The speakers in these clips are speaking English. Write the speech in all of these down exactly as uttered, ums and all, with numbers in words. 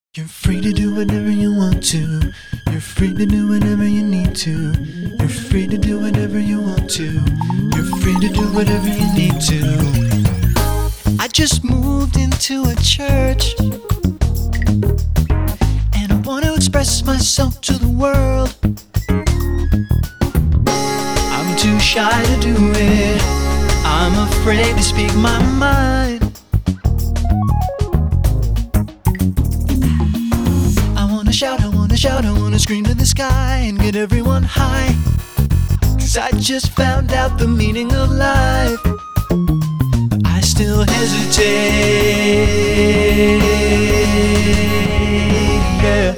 You're free to do whatever you want to. You're free to do whatever you need to. You're free to do whatever you want to. You're free to do whatever you need to. I just moved into a church, and I want to express myself to the world. I'm too shy to do it. I'm afraid to speak my mind. Shout, I wanna shout, I wanna scream to the sky and get everyone high. Cause I just found out the meaning of life. But I still hesitate, yeah.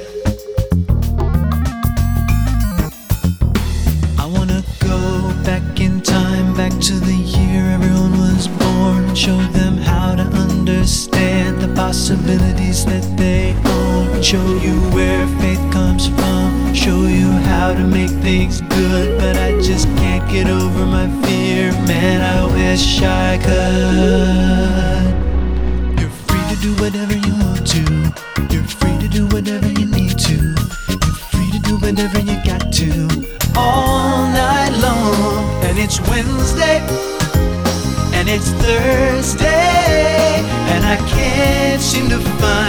I wanna go back in time, back to the year everyone was born. Show them how to understand the possibilities that they own. Show you where faith comes from. Show you how to make things good. But I just can't get over my fear. Man, I wish I could. You're free to do whatever you want to. You're free to do whatever you need to. You're free to do whatever you got to. All night long. And it's Wednesday, and it's Thursday, and I can't seem to find